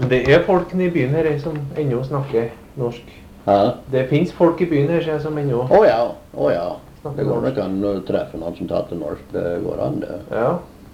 Men det folk i byen her som ennå snakker norsk. Hæ? Det finnes folk i byen her som ennå Ja, ja. snakker Det går norsk. nok an å treffe noen som taler norsk, det går an det. Ja.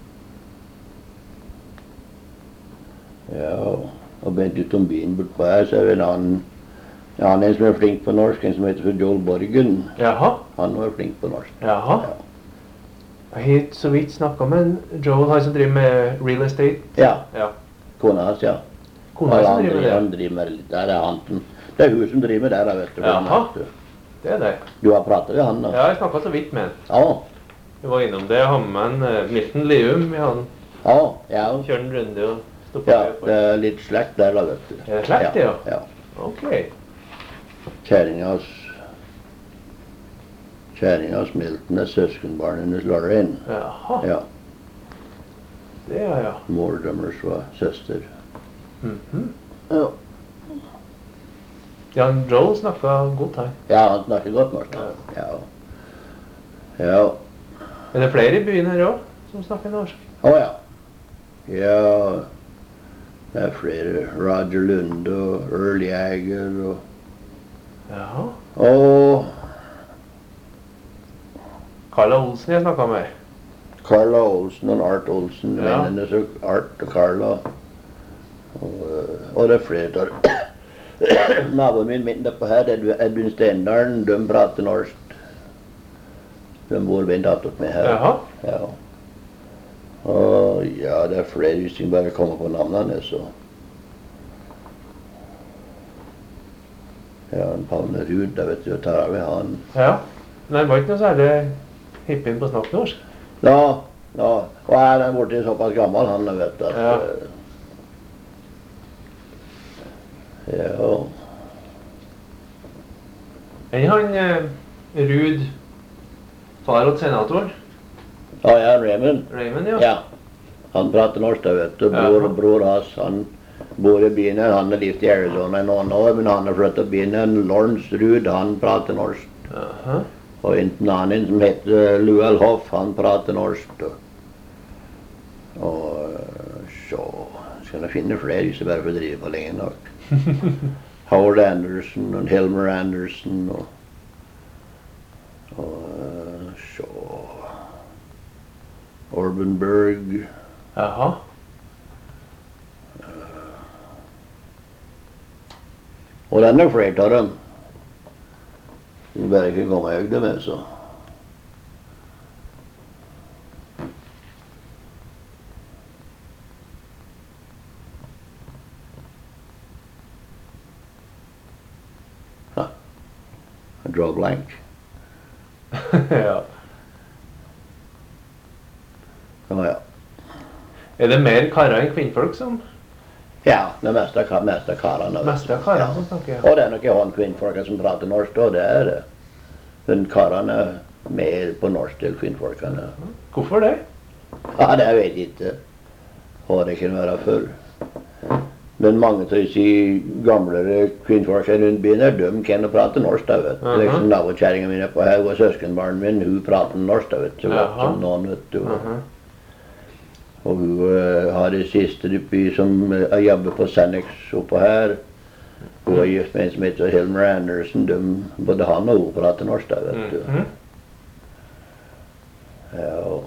Ja, og bent ut om byen bortpå her, så det en som flink på norsk, en som heter for Joel Borgen. Jaha. Han var flink på norsk. Jaha. Ja. Jeg har så vidt snakket med Joel, han som driver med real estate. Ja, Ja. kona hans, ja. Kona som driver med det. Han driver med litt der, det er hun som driver med det, vet du. Jaha. Det er det. Du har pratet med han, da? Ja, jeg snakket så vidt med han. Ja. Vi var innom det, han med en Milton Leum, han Ja. kjører en runde og stopper Ja, for. det er litt slekt der, da, vet du. Er det slekt, ja? Ja. Ok. Kjæringas Milton er søskenbarn hennes Lorraine. Jaha. Ja. Det er ja. Mor deres var søster. Mhm. Ja. Ja, Joel snakket godt her. Ja, han snakker godt norsk. Ja. Ja. Er det flere i byen her også som snakker norsk? Ja. Ja, det er flere. Roger Lunde og Earl Jagger og Carla Olsen jeg snakket med. Carla Olsen og Art Olsen. Ja. Vennene så Art og Carla. Og det er flere der. Naboen min midt oppe her, Edvin Stendalen, de prater norsk. De bor vendt attåt med her. Jaha. Ja. Og ja, det er flere hvis vi bare kommer på navnene, så. Ja, en Paune Ruud, da vet du, tar vi han. Ja. Men han var ikke noe særlig hippien på å snakke norsk. Ja. Og er han borte såpass gammel, han, vet du. At, Ja. Ja. Enn han Ruud, far og senator, Ja, Raymond. Raymond, ja. Ja. Han prater norsk, da, vet du. Bror hans, han bor i byen her. Han er livt i Arizona i noen år, men han har flyttet byen her. Lawrence Ruud, han prater norsk. Jaha. Og en annen som heter Luel Hoff, han prater norsk. Og så skal jeg finne flere hvis jeg bare får drive på lenge nok. Howard Anderson og Helmer Anderson og så Orban Berg. Jaha. Og det er nok flere av dem. Vi bare ikke komme i høyde med, så. I draw a blank. Ja. Ja. Er det mer karer enn kvinnfolk som? Ja, det meste av karene. Mest av karer som snakker, ja. Og det er nok en kvinnfolk som prater norsk, og det er det. Men karene er mer på norsk til kvinnfolkene. Hvorfor det? Ja, det vet jeg ikke. Hva det kan være før. Men mange av disse gamlere kvinnfolkene rundt byen her, de kan prate norsk, da, vet du. Liksom nabokjæringen min er på her, og søskenbarnen min, hun prater norsk, da, vet du. Så godt som noen, vet du. Og hun har det siste oppi som jobber på Senex oppå her. Hun er gift med en som heter Helmer Anderson. Både han og hun prater norsk, da, vet du. Ja.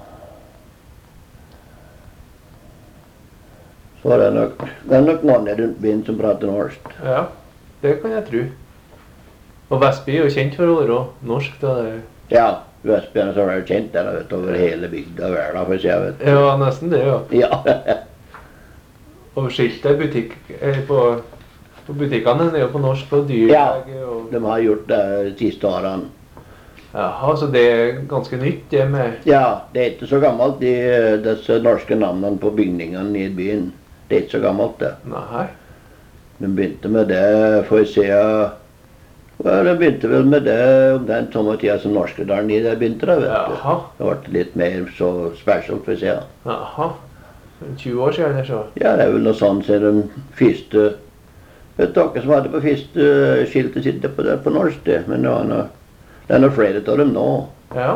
Så det er nok noen rundt byen som prater norsk. Ja, det kan jeg tro. Og Vestby er jo kjent for å være norsk, da. Ja, Vestbyen så er det kjent der, vet du, over hele bygda og verden, for å si, vet du. Ja, nesten det, ja. Ja. Og skiltet i butikk, på butikkene er jo på norsk og dyrlege og... De har gjort det de siste årene. Jaha, så det er ganske nytt, det med... Ja, det er ikke så gammelt, disse norske navnene på bygningene i byen. Det er ikke så gammelt, det. Nei. De begynte med det, får jeg se, ja, de begynte vel med det om den samme tida som Norskedalen i det begynte, da, vet du. Jaha. Det ble litt mer så spesielt, får jeg se. Jaha. 20 år siden, eller så? Ja, det er vel noe sånn, ser de første... Vet dere som hadde på første skiltet sitt på norsk, det. Men det er noe flere av dem nå. Ja.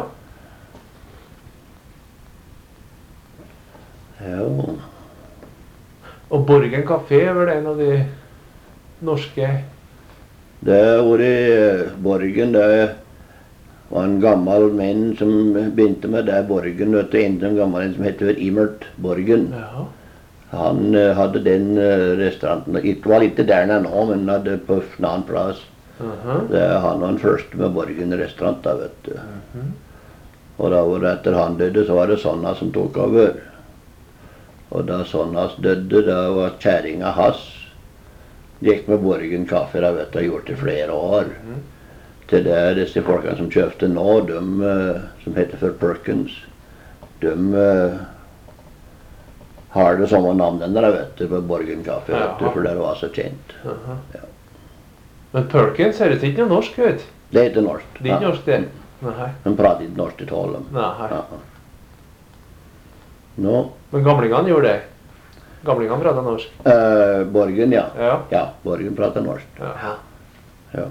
Ja. Og Borgen Café er vel en av de norske... Det har vært Borgen, det var en gammel menn som begynte med det Borgen, vet du, en gammel en som heter Imert Borgen. Ja. Han hadde den restauranten, det var litt der nå, men hadde på en annen plass. Det, han var den første med Borgen restaurant da, vet du. Og da var det etter han døde, så var det Sonnas som tok over. Og da Sonnas døde, da var kjæringa hans. Gikk med Borgen Kaffe, da vet du, har gjort det flere år. Til det disse folkene som kjøpte nå, de som heter for Perkins, de har det samme navnet der, vet du, på Borgen Kaffe, vet du, for det var så kjent. Ja. Men Perkins høres ikke noe norsk ut. Det er ikke norsk. Det er ikke norsk det? Nei. De prater ikke norsk til talen. Nei. Ja. Nå. Men gamlingene gjorde det? Gamlingene prater norsk? Borgen, ja. Ja. Ja, Borgen prater norsk. Ja. Ja.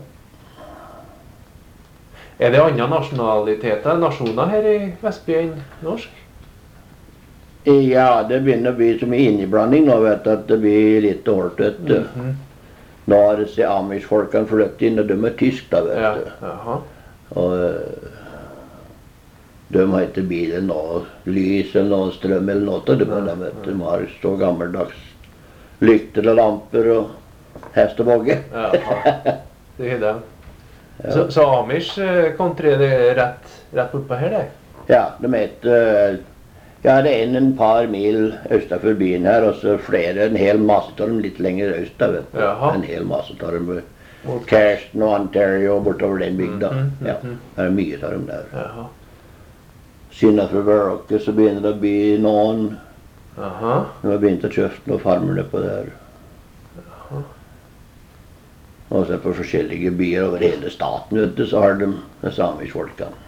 Er det andre nasjonaliteter, nasjoner her i Vestby enn norsk? Ja, det begynner å bli så mye inniblanding nå, vet du, at det blir litt dårlig, vet du. Nå har disse Amish-folkene flyttet inn, og de er tysk da, vet du. Jaha. Og de har ikke bilen noe lys eller noe strøm eller noe til dem, vet du. De har så gammeldags lykter og lamper og hest og vogge. Jaha, det er det. Ja. Så Amish kontra det rett bortpå her, det? Ja, de heter... Ja, det er en par mil østafor byen her, og så flere, en hel masse av dem litt lenger øst da, vet du. Jaha. En hel masse av dem, Carson og Ontario bortover den bygda. Ja, det er mye av dem der. Jaha. Siden for Verrocke så begynner det å bli noen. Aha. De har begynt å kjøpe noen farmer på der. Jaha. Og så på forskjellige byer over hele staten, vet du, så har de Amish-folkene.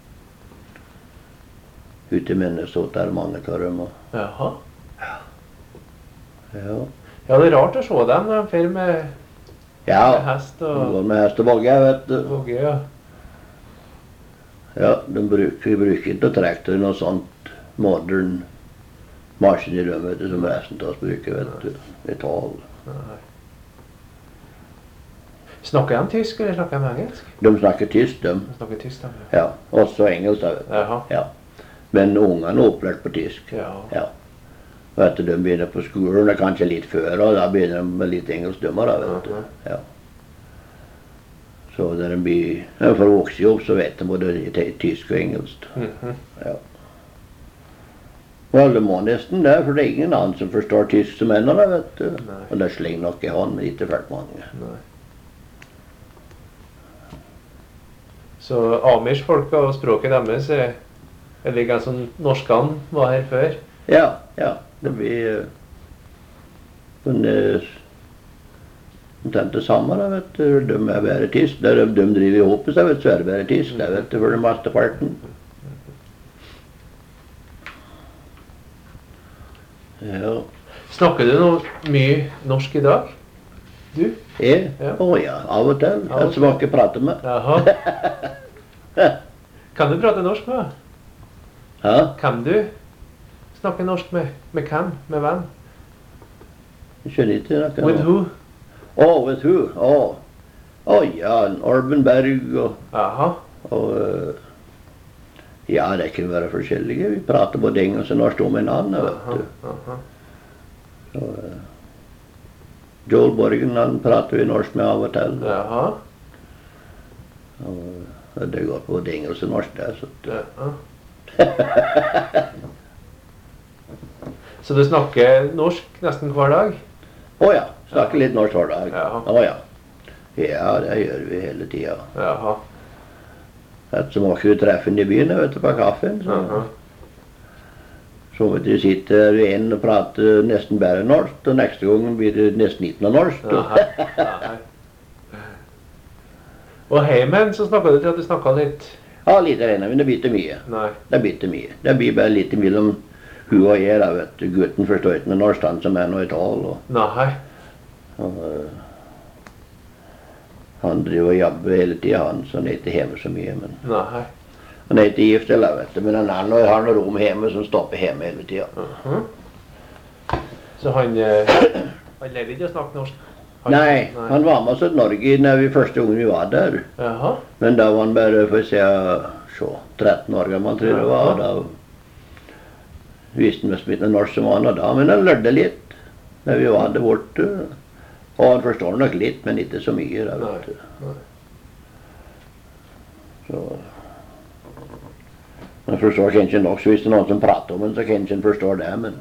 Ute i Minnesota er mange av dem. Jaha. Ja. Ja, det er rart å se dem når de fer med hest og... de går med hest og vogge, vet du. Vogge, ja. Ja, de bruker ikke å trekke til noe sånt modern maskin i rømmet, som resten av oss bruker, vet du. I tall. Nei. Snakker de tysk, eller snakker de engelsk? De snakker tysk, de. De snakker tysk, de. Ja, også engelsk, da, vet du. Jaha. Ja. Men ungene er opplært på tysk. Ja. Ja. Og etter de begynner på skolen, det er kanskje litt før, og da begynner de med litt engelsk dømmer, da, vet du. Ja. Så når de får vokse opp, så vet de både tysk og engelsk. Ja. Og alle må nesten det, for det er ingen annen som forstår tysk som ennå, da, vet du. Nei. Og det slenger nok i hånd, men ikke fælt mange. Nei. Så Amish-folka og språket deres er like som norskene var her før? Ja, ja. Det blir omtrent det samme, da, vet du. De er bare tysk. De driver i hopet seg, vet du, så er det bare tysk, da, vet du, for den meste parten. Ja. Snakker du noe mye norsk i dag? Du? Jeg? Ja. Å ja, av og til. Jeg som ikke prater med. Jaha. Kan du prate norsk med? Ja? Kan du snakke norsk med hvem? Med hvem? Jeg skjønner ikke noe. With who? With who? Ja, Orben Berg og... Jaha. Ja, det kan være forskjellige. Vi prater både engelsk og norsk om en annen, vet du. Aha. Så, Joel Borgen, han prater vi norsk med av og til. Jaha. Og det går på både engelsk og norsk der, så... Ja. Så du snakker norsk nesten hver dag? Ja, snakker litt norsk hver dag. Ja. Ja. Ja, det gjør vi hele tiden. Jaha. Så må ikke du treffe den i byen, vet du, på kaffen. Så vet du, sitter du inn og prater nesten bare norsk, og neste gang blir det nesten ikke noe norsk. Nei. Og heimen så snakket du til at du snakket litt... Ja, litt alene, men det blir ikke mye. Nei. Det blir ikke mye. Det blir bare litt mellom hun og jeg, da, vet du. Gutten forstår ikke noe norsk, han som er noe i tal. Nei. Han driver og jobber hele tiden, han, så han er ikke hjemme så mye. Men Nei. han er ikke gift, eller, vet du, men han har noe rom hjemme som stopper hjemme hele tiden. Så han lærte ikke å snakke norsk? Nei, han var med oss til Norge når vi første gang vi var der. Jaha. Men da var han bare, for å si, 13 år gammel, tror jeg det var. Da visste han mest ikke norsk som han da, men han lærte litt når vi var der borte. Og han forstår nok litt, men ikke så mye. Da, vet du. Så han forstår kanskje nok, så hvis det er noen som prater om han, så kanskje han forstår det, men...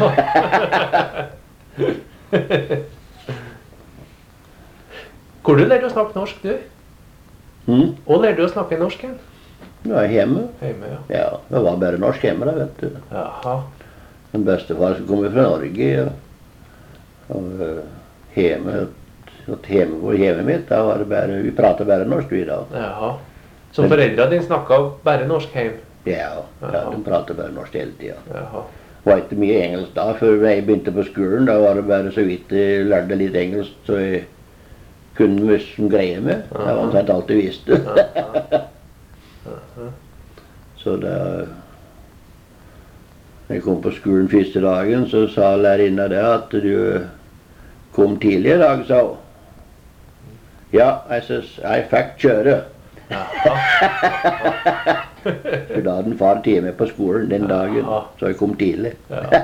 Hvor du lærte å snakke norsk, du? Og lærte du å snakke norsk igjen? Ja, hjemme. Hjemme, ja. Ja, det var bare norsk hjemme da, vet du. Jaha. Min bestefar som kom fra Norge, og hjemme mitt, da var det bare, vi pratet bare norsk vi da. Jaha. Så foreldrene dine snakket bare norsk hjem? Ja, de pratet bare norsk hele tiden. Jaha. Det var ikke mye engelsk da, før jeg begynte på skolen, da var det bare så vidt jeg lærte litt engelsk, så jeg kunne visst greie med. Det var omtrent alt jeg visste. Så da jeg kom på skolen første dagen, så sa lærerinna det at du kom tidlig i dag, sa hun. Ja, jeg fikk kjøre. For da hadde en far time på skolen den dagen, så jeg kom tidlig.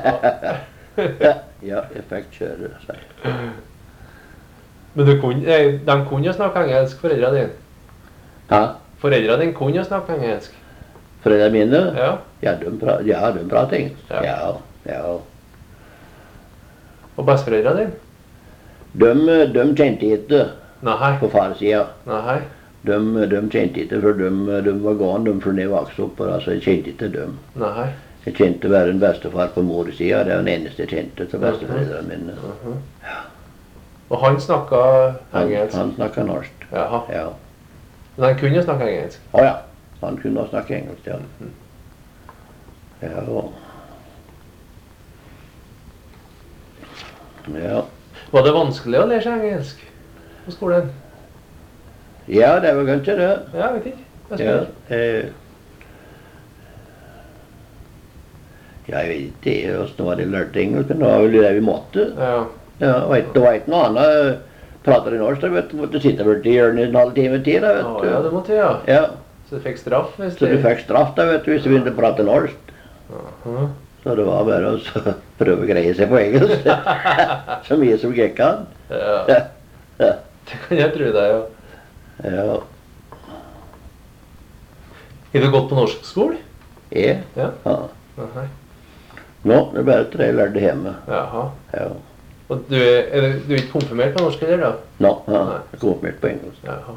Ja, jeg fikk kjøre, sa jeg. Men de kunne jo snakke engelsk, foreldrene dine? Hæ? Foreldrene dine kunne jo snakke engelsk? Foreldrene mine? Ja. Ja, de prater engelsk. Ja. Og besteforeldrene dine? De kjente ikke på farsida. Nei. De kjente ikke, for de var gane, de før jeg vokste opp, så jeg kjente ikke dem. Nei. Jeg kjente bare en bestefar på morsida, det var den eneste jeg kjente til besteforeldrene mine. Ja. Og han snakket engelsk? Han snakket norsk. Jaha. Ja. Men han kunne snakke engelsk? Ja, han kunne snakke engelsk, ja. Ja. Var det vanskelig å lære seg engelsk på skolen? Ja, det var kanskje det. Ja, jeg vet ikke. Jeg vet ikke hvordan var det lærte engelsk, men det var vel det vi måtte. Ja. Ja, det var ikke noe annet. Prater i norsk, da vet du, måtte sitte bort i hjørnet en halv time til, da, vet du. Ja, det måtte jeg, ja. Så du fikk straff hvis Så du fikk straff, da, vet du, hvis du begynte å prate norsk. Så det var bare å prøve å greie seg på engelsk. Så mye som gikk an. Ja. Det kan jeg tro deg, ja. Ja. Har du gått på norsk skole? Ja. Nei. Nå, det er bare 3 jeg lærte hjemme. Jaha. Ja. Og du er ikke konfirmert på norsk, eller da? Nå, jeg er konfirmert på engelsk. Jaha.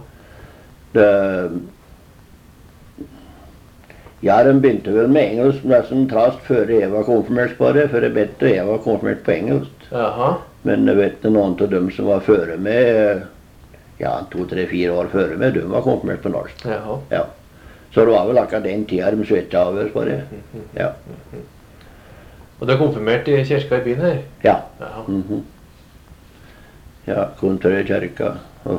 Ja, de begynte vel med engelsk nesten trast før jeg var konfirmert på det, før jeg bedte jeg var konfirmert på engelsk. Jaha. Men jeg vet noen av dem som var føre med, ja, 2, 3, 4 år føre med, de var konfirmert på norsk. Jaha. Ja. Så det var vel akkurat den tida de svetta over på det. Ja. Og du er konfirmert i kirka i byen her? Ja. Jaha. Ja, Kontrøy kjerka. Og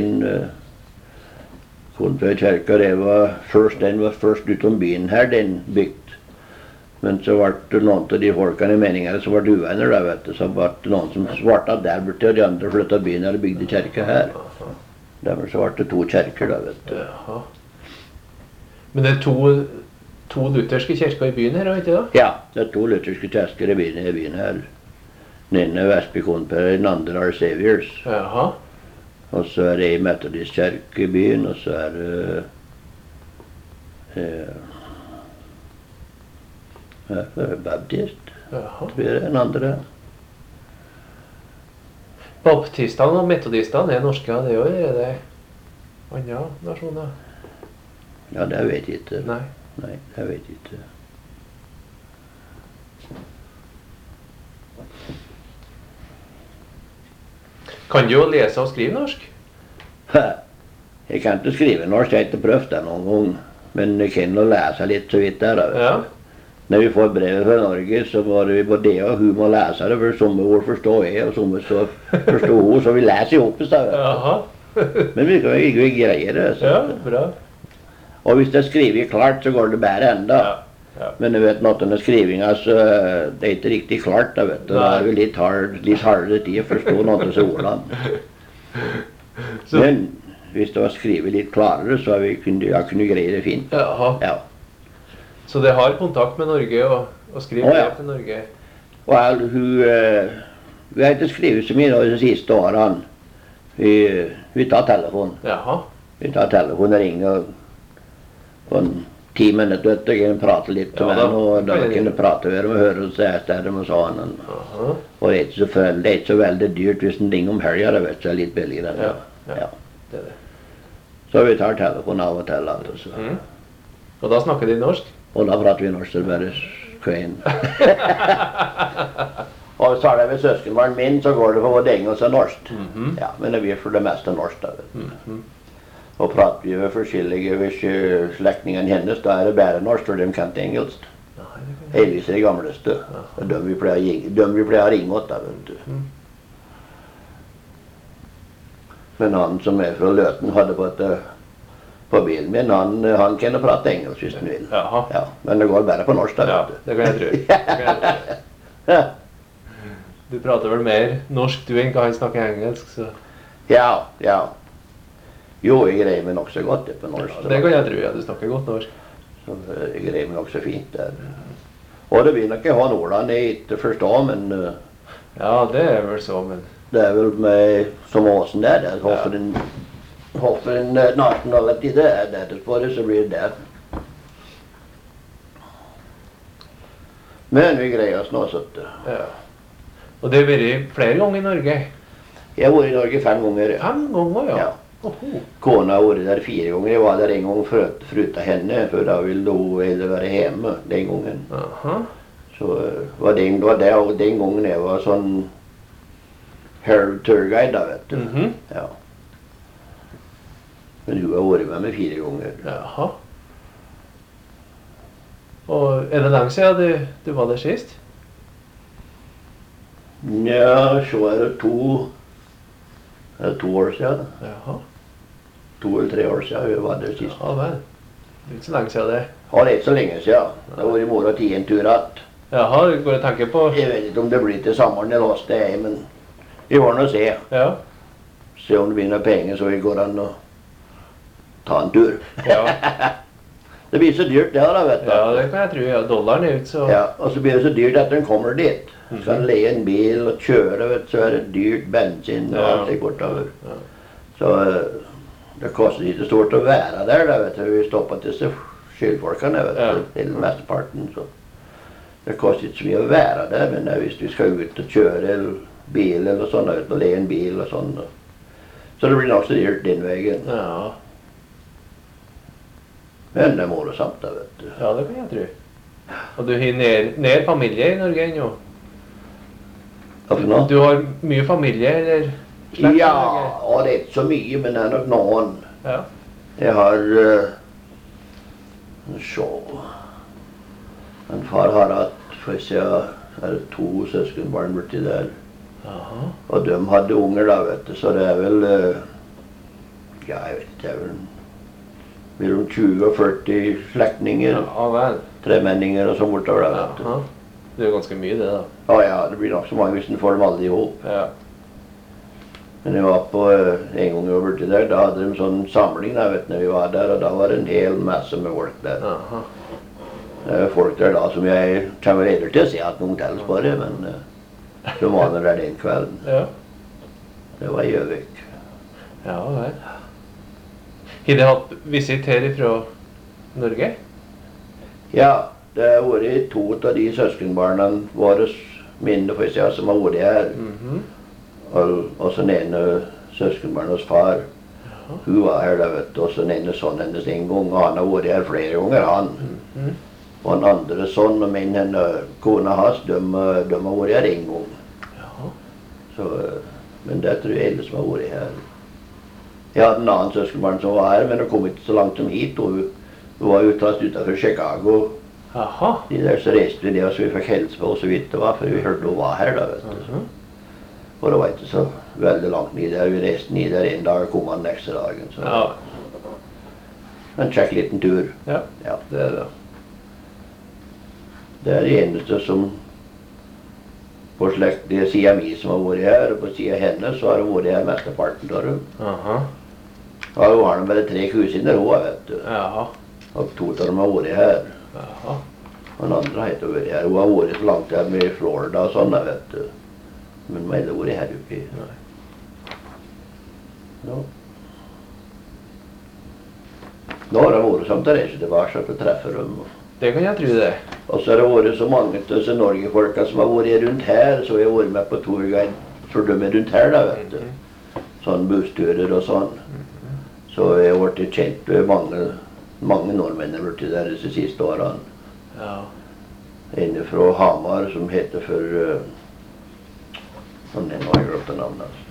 Kontrøy kjerka, den var først utom byen her, den bygd. Men så ble det noen av de folkene i meningene som ble uvenner, da, vet du. Så ble det noen som svarte der borte, og de andre flyttet byen her og bygde kjerka her. Derfor så ble det 2 kjerker, da, vet du. Jaha. Men det er to lutherske kirker i byen her, ikke det? Ja, det er 2 lutherske kjerker i byen her. Den ene er Vestby Kontrøy, den andre er Saviors. Jaha. Og så er det en metodistkirke i byen, og så er det baptist. Jaha. Tror jeg den andre. Baptistene og metodistene er norske, det er det andre nasjoner? Ja, det vet jeg ikke. Nei. Nei, jeg vet ikke. Kan du jo lese og skrive norsk? Jeg kan ikke skrive norsk, jeg har ikke prøvd det noen gang. Men jeg kan jo lese litt så vidt der, da. Ja. Når vi får brevet fra Norge, så var det både det og hun må lese det, for somme ord forstår jeg, og somme forstår hun, så vi leser jo opp i stedet. Jaha. Men vi kan ikke greie det. Så. Ja, bra. Og hvis det er skrevet klart, så går det bare enda. Ja. Ja. Men jeg vet når skrivinga, så det er ikke riktig klart, jeg vet. Det er jo litt hardere tid å forstå noen av disse ordene. Men hvis det var skrevet litt klarere, så kunne jeg greie det fint. Jaha. Ja. Så det har kontakt med Norge og skriver brev til Norge? Well, vi har ikke skrevet så mye de siste årene. Vi tar telefon. Jaha. Vi tar telefon og ringer på 10 minutter, vet du, jeg kan prate litt med henne, og da kan jeg prate med dem og høre hva jeg steder med sånn. Og det er ikke så veldig dyrt hvis en ringer om helgen, det vet jeg, litt billigere. Ja, det er det. Så vi tar telefon av og til. Altså. Og da snakker de norsk? Og da prater vi norsk, det er bare kveien. Og så er det ved søskenbarn min, så går det på både engelsk og norsk. Ja, men det blir for det meste norsk, da, vet du. Og prater vi med forskjellige, hvis slektningene hennes, da er det bare norsk, for de kan ikke engelsk. Heldigvis er de gamleste. Det er de vi pleier å ringe åt, da, vet du. Men han som er fra Løten hadde på bilen min, han kan prate engelsk hvis han vil. Ja, men det går bare på norsk, da, vet du. Ja, det kan jeg tro. Du prater vel mer norsk du enn hva han snakker engelsk, så... Ja. Jo, jeg greier meg nok så godt det på norsk. Ja, det kan jeg tro, ja, du snakker godt norsk. Så jeg greier meg nok så fint der. Og det vil nok ikke ha Nordland jeg ikke forstår, men... Ja, det er vel så, men... Det er vel med som åsen der, Hopper en nasjonalitet der på det, så blir det der. Men vi greier oss nå, sånn. Ja. Og det har vært flere ganger i Norge? Jeg har vært i Norge 5 ganger. 5 ganger, ja. Kona har vært der 4 ganger. Jeg var der en gang foruten henne, for da ville hun heller være hjemme den gangen. Så var det den gangen jeg var sånn Herald Tourguide, da, vet du. Ja. Men hun har vært med meg 4 ganger. Jaha. Og er det lenge siden du var der sist? Ja, så er det 2 år siden. Jaha. 2 eller 3 år siden vi var der sist. Ja, vel. Det er ikke så lenge siden det. Ja, det er ikke så lenge siden. Det har vært i morgen 10 en tur att. Jaha, du går og tenker på... Jeg vet ikke om det blir til sommeren eller hos det, men vi får nå se. Ja. Se om det blir noen penger så vi går an å ta en tur. Ja. Det blir så dyrt det da, vet du. Ja, det kan jeg tro. Ja, dollaren er ut, så... Ja, og så blir det så dyrt at den kommer dit. Skal leie en bil og kjøre, vet du, så er det dyrt bensin og alt det bortover. Så det koster ikke stort å være der, da, vet du. Vi stopper til disse skyldfolkene, vet du, til mesteparten, så... Det koster ikke så mye å være der, men hvis vi skal ut og kjøre bil eller sånn, og leie en bil og sånn. Så det blir nok så dyrt den veien. Ja. Men det er morsomt, da, vet du. Ja, det kan jeg tro. Og du har nær familie i Norge ennå? Hva for noe? Du har mye familie, eller slekt? Ja, og det er ikke så mye, men det er nok noen. Ja. Jeg har... så... En far har hatt, for å se, er det 2 søskenbarn borti der. Aha. Og de hadde unger da, vet du, så det er vel... ja, jeg vet ikke, det er vel... mellom 20 og 40 slektninger. Ja, vel. Tremenninger og sånn bortover da, vet du. Aha. Det er jo ganske mye det da. Ja, det blir nok så mange hvis en får dem alle ihop. Ja. Men jeg var på en gang over til der, da hadde de sånn samling da, vet du, når vi var der, og da var det en hel masse med folk der. Aha. Det er folk der da som jeg kommer redder til å se at noen telles på det, men de var der den kvelden. Ja. Det var i Gjøvik. Ja, vel. Har de hatt visitt her fra Norge? Ja, det har vært 2 av de søskenbarna våre minne for seg som har vært her. Og så den ene søskenbarnas far. Hun var her da, vet du, og så den ene sånn hennes en gang, og han har vært her flere ganger, han. Og den andre sånn, og min kona hans, de har vært her en gang. Så, men det tror jeg alle som har vært her. Jeg hadde en annen søskenbarn som var her, men hun kom ikke så langt som hit, og hun var utenfor utenfor Chicago. Aha. De der så reiste vi det, og så vi fikk helse på så vidt det var, for vi hørte hun var her da, vet du. Og det var ikke så veldig langt ned der. Vi reiste ned der en dag og kom den neste dagen. Så. Ja. En kjekk liten tur. Ja, det er det. Det er det eneste som på slekt siden mi som har vært her, og på siden henne så har det vært her mesteparten av dem. Aha. Ja, hun har bare 3 kusiner hun, vet du. Jaha. Og 2 av dem har vært her. Jaha. Og den andre har ikke vært her. Hun har vært så langt her med Florida og sånn, vet du. Men hun har ikke vært her oppe. Nei. Ja. Nå har det vært som det reiser tilbake til å treffe dem. Det kan jeg tro det. Og så har det vært så mange av disse Norge-folka som har vært rundt her, så jeg har vært med på tourguide for dem er rundt her, da, vet du. Sånn bussturer og sånn. Så jeg har vært kjent med mange nordmenn har vært der disse siste årene. Ja. En fra Hamar som heter for Nå har jeg glemt navnet, altså.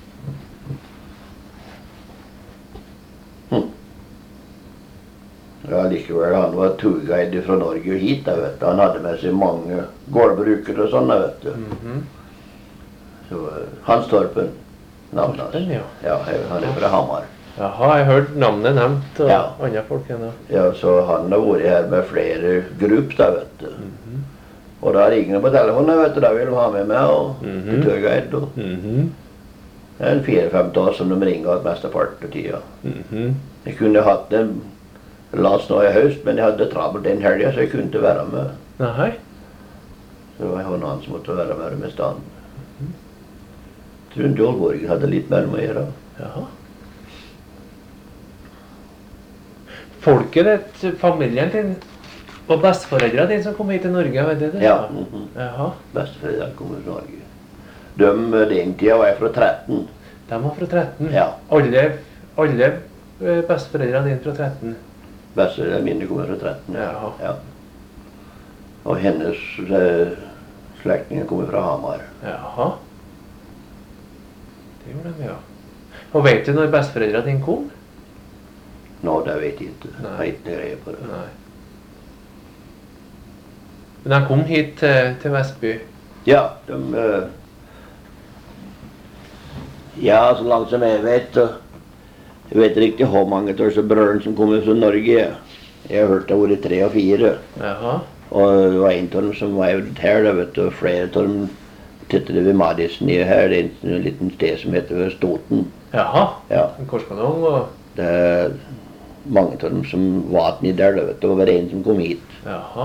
Ja, likevel, han var turguide fra Norge og hit, da, vet du. Han hadde med seg mange gårdbrukere og sånn, da, vet du. Så Hans Torpen, navnet hans. Ja. Ja, han er fra Hamar. Jaha, jeg har hørt navnet nevnt og Ja. andre folk ennå. Ja, så han har vært her med flere grupp, da, vet du. Og da ringer han på telefonen, vet du, da vil de ha med meg og til turguide. Og det er 4-5 år som de ringer av mesteparten av tida. Jeg kunne hatt dem last nå i høst, men jeg hadde travelt den helgen, så jeg kunne ikke være med. Nei. Så det var en annen som måtte være med dem i stedet. Jeg tror Joel Borg hadde litt mer med å gjøre. Jaha. Folket ditt, familien din og besteforeldrene dine som kom hit til Norge, vet du det? Ja. Jaha. Besteforeldrene kom fra Norge. Den tida var jeg fra 13. De var fra 13? Ja. Alle besteforeldrene dine fra 13? Besteforeldrene mine kom fra 13. Jaha. Ja. Og hennes slektninger kom fra Hamar. Jaha. Det gjorde de, ja. Og vet du når besteforeldrene dine kom? Nå, det vet jeg ikke. Nei. Jeg har ikke greie på det. Nei. Men de kom hit til Vestby? Ja, ja, så langt som jeg vet, jeg vet riktig hvor mange av disse brødrene som kommer fra Norge. Jeg har hørt det har vært 3 og 4. Jaha. Og det var en av dem som var her, da, vet du, og flere av dem tittet ved Madison i her. Det er en liten sted som heter Stoten. Jaha. Ja. En korskanong og... Det er mange av dem som var nede der, da, vet du. Det var en som kom hit. Jaha.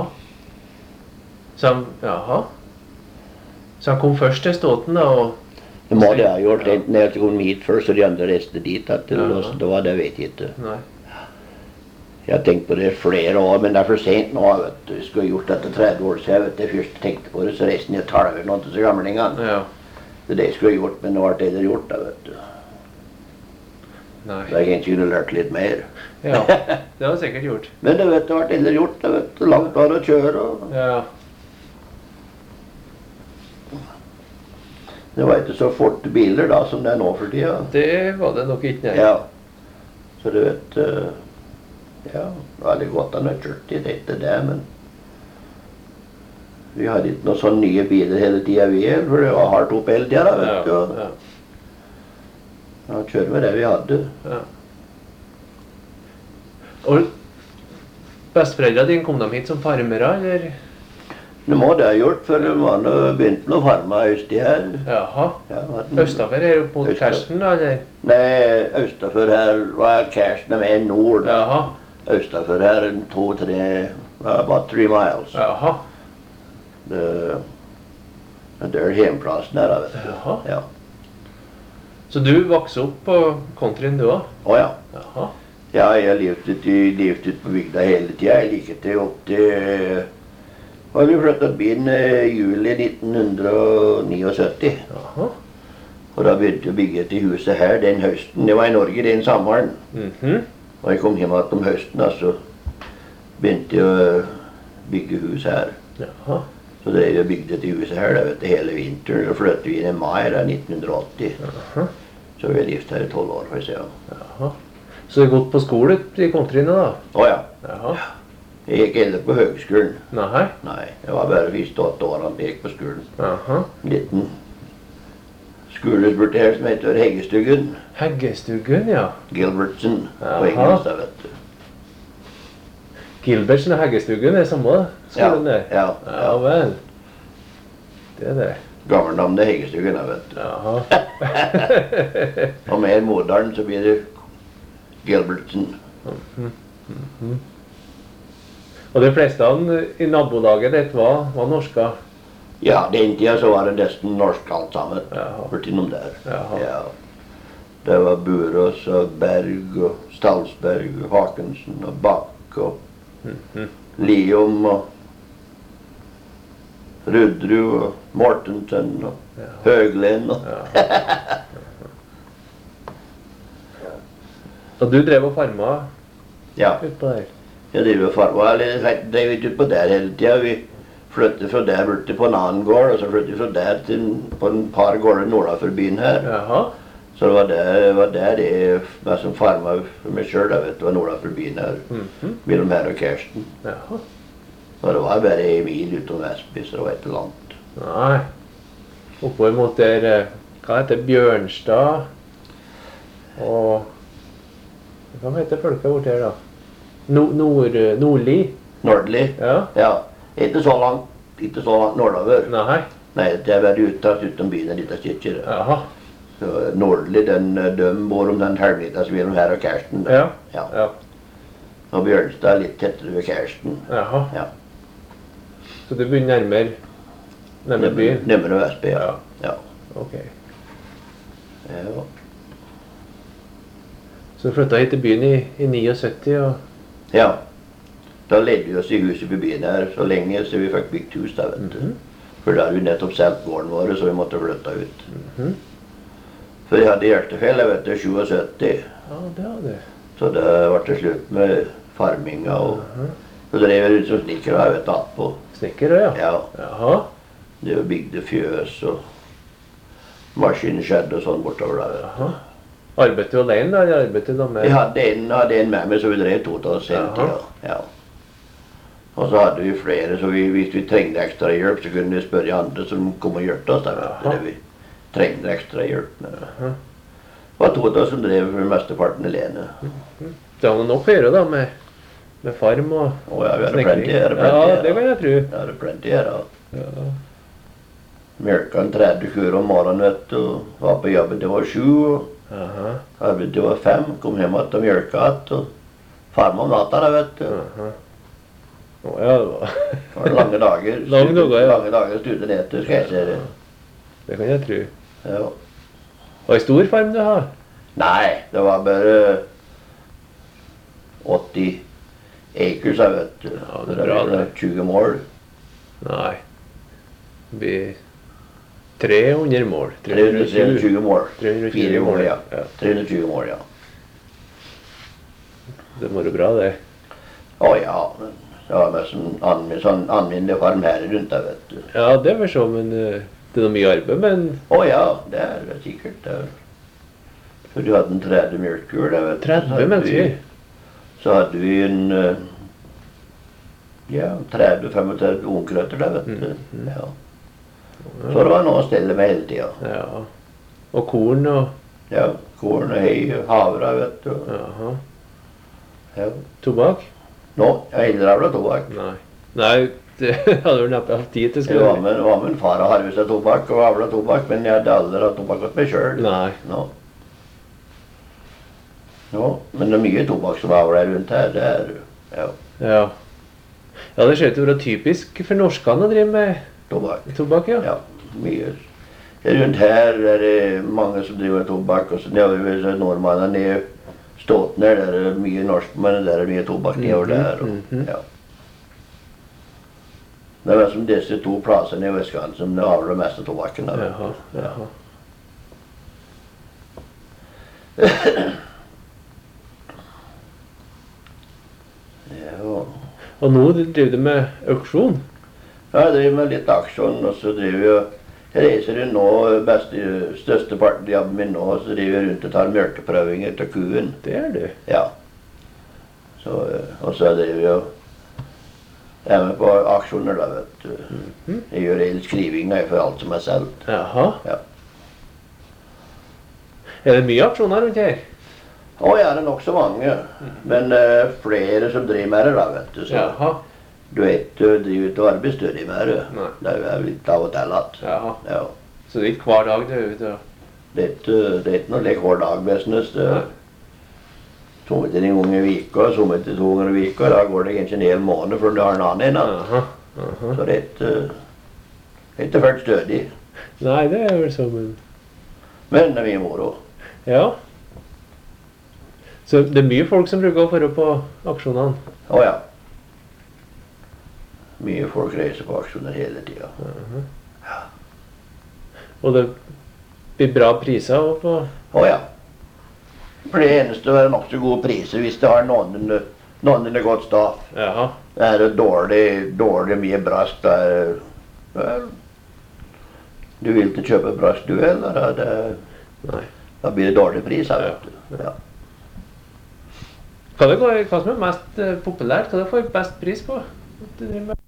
Jaha. Så han kom først til Ståten da, og... Det må det ha gjort. Enten jeg kom hit først, og de andre reiste dit. Det var det vet jeg ikke. Nei. Jeg har tenkt på det flere år, men det er for sent nå, vet du. Jeg skulle ha gjort dette 30 år siden, vet du. Jeg først tenkte på det, så resten jeg tar over noen til så gamlingene. Ja. Det er det jeg skulle ha gjort, men nå har det heller gjort det, vet du. Nei. Da har jeg egentlig lært litt mer. Ja, det har jeg sikkert gjort. Men det vet du, har det heller gjort det, vet du. Langt var å kjøre, og Ja. det var ikke så fort biler da, som det er nå for tida. Det var det nok ikke, nei. Ja. Så du vet, ja, det var veldig godt han har kjørt i dette det, men vi hadde ikke noen sånne nye biler hele tida vi er, for det var hardt opp hele tida, da, vet du. Ja. Ja, kjører med det vi hadde. Ja. Og besteforeldrene dine, kom de hit som farmere, eller? Det må det ha gjort, for de var nå begynt med å farme østi her. Jaha. Ja, Østafor er jo mot Kærsten, da, eller? Nei, østafor her var Kærsten med nord. Jaha. Østafor her 2-3, about 3 miles. Jaha. Det er hjemplassen her, vet du. Jaha. Ja. Så du vokste opp på countryen du også? Åja. Jaha. Ja, jeg har levd ut på bygda hele tida. Jeg liker til opp til... Og vi flyttet byen i juli 1979. Jaha. Og da begynte jeg å bygge til huset her den høsten. Det var i Norge den sommeren. Og jeg kom hjem om høsten, så begynte jeg å bygge hus her. Jaha. Så det jeg bygde til huset her, da, vet du, hele vinteren. Og flyttet vi inn i mai da, 1980. Jaha. Så vi har levd her i 12 år, for å si. Jaha. Så du har gått på skole i countryen da? Åja. Jaha. Jeg gikk aldri på høgskolen. Nei. Nei, jeg var bare første 8 årene jeg gikk på skolen. Jaha. En liten skolespurt her som heter Heggestugen. Heggestugen, ja. Gilbertsen på Jaha. engelsk, da, vet du. Gilbertsen og Heggestugen er samme skolen der? Ja. Ja vel. Det det. Gammelnavnet Heggestugen, vet du. Jaha. Og mer modern så blir det Gilbertsen. Og de fleste i nabolaget ditt var norska? Ja, den tida så var det nesten norsk alt sammen. Jaha. Hørt innom der. Jaha. Ja. Det var Burås og Berg og Stalsberg og Hakensen og Bakk og Lium og Rudrud og Mortensen og Høglen og Og du drev og farma ja. utpå der? Jeg driver og farma, eller drev ikke utpå der hele tida. Vi flyttet fra der bort til på en annen gård, og så flyttet vi fra der til på en par gårder nordafor byen her. Jaha. Så det var der jeg som farma for meg sjøl, det var nordafor byen her. Mellom her og Kersten. Jaha. Og det var bare en mil utom Vestby, så det var ikke langt. Nei. Oppover mot der, hva heter Bjørnstad? Og hva heter folket borte her da? Nordli? Nordli? Ja. Ja. Ikke så langt nordover. Nei. Nei, det er bare utom byen en liten stykke. Jaha. Så Nordli, de bor om den halvmeters mellom her og Kersten. Ja. Ja. Og Bjørnstad er litt tettere ved Kersten. Jaha. Ja. Så du begynner nærmere byen? Nærmere Vestby, ja. Ja. Ok. Ja. Så du flyttet hit til byen i 79 og... Ja. Da ledde vi oss i huset på byen her så lenge så vi fikk bygd hus der, vet du. For da hadde vi nettopp solgt gården vår, så vi måtte flytte ut. For jeg hadde hjertefeil, jeg vet du, 77. Ja, det hadde du. Så det ble til slutt med farminga og... Så drev jeg rundt som snikker og jeg vet attpå. Snikker, ja? Ja. Jaha. Det bygde fjøs og maskinskjedd og sånn bortover der. Jaha. Arbeidet du alene da, eller arbeidet du da med? Jeg hadde en med meg, så vi drev to av oss hele tida. Ja. Og så hadde vi flere, så hvis vi trengte ekstra hjelp, så kunne vi spørre andre som kom og hjelpte oss. Der vi trengte ekstra hjelp med. Det var to av oss som drev for mesteparten alene. Det var nok å gjøre da, med farm og ja, vi hadde plenty å gjøre. Ja, det kan jeg tro. Vi hadde plenty å gjøre. Ja. Mjølka en 30 kuer om morgenen, vet du, og var på jobben til var 7. Arbeidet til var 5, kom hjem og mjølka igjen, og farma om natta, vet du. Ja, det var lange dager. Lange dager studenetter, skal jeg si det. Det kan jeg tro. Ja. Var det stor farm du har? Nei, det var bare 80 acres, jeg vet du. Ja, det er bra det. 20 mål. Nei. Det blir 300 mål. 320 mål. 4 mål, ja. 320 mål, ja. Det må være bra, det. Ja, men det var mest sånn anminnelig farm her rundt der, vet du. Ja, det var så, men det er noe mye arbeid, men... Ja, det er det sikkert. For du hadde en 30 mjølkur, det vet du. 30 mennesker? Så hadde vi en 30-35 ungkrøtter der, vet du. Ja. Så det var noe å stelle med hele tida. Ja. Og korn og... Ja, korn og hei og havre, vet du. Jaha. Ja. Tobakk? Nå, jeg heller avla tobakk. Nei, det hadde vel neppe hatt tid til skulle. Jeg var med en far og harvestet tobakk og avla tobakk, men jeg hadde aldri hatt tobakk hos meg selv. Nei. Nå, men det er mye tobakk som avler rundt her, det er ja. Ja, det ser ut til å være typisk for norskene å drive med tobakk, ja. Ja, mye. Rundt her er det mange som driver med tobakk, og så nedover så nordmannene er Ståtner, der er det mye norsk, men der er det mye tobakk nedover der. Ja. Det er som disse to plassene i Vestkanten som avler mest av tobakken. Jaha. Og nå driver du med auksjon? Ja, jeg driver med litt aksjon, og så driver jeg reiser nå, største parten av jobben min nå, og så driver jeg rundt og tar mjølkeprøvinger til kuen. Det er du? Ja. Så, og så driver jeg er med på aksjoner da, vet du. Jeg gjør hele skrivinga for alt som er solgt. Jaha. Ja. Er det mye aksjoner rundt her? Å ja, det er nok så mange. Men flere som driver med det da, vet du. Så Jaha. du vet, du driver ikke arbeidsstødig med det. Nei. Det er litt av og til at. Jaha. Ja. Så det er ikke hver dag du er ute? Det er ikke noe like hver dag business. Nei. Sommer en gang i vika, sommer 2 ganger i vika. Da går det kanskje en hel måned før du har en annen en. Jaha. Jaha. Så det er ikke ført stødig. Nei, det er vel sånn. Men det er mye moro. Ja. Så det er mye folk som bruker å være på aksjonene? Å ja. Mye folk reiser på aksjoner hele tida. Ja. Og det blir bra priser også på... Å ja. For det eneste er nokså gode priser hvis det har noenlunde godt staff. Jaha. Er det dårlig mye brask, da vel, du vil ikke kjøpe brask du, eller? Nei. Da blir det dårlig pris her, vet du. Ja. Hva som er mest populært? Hva får du best pris på?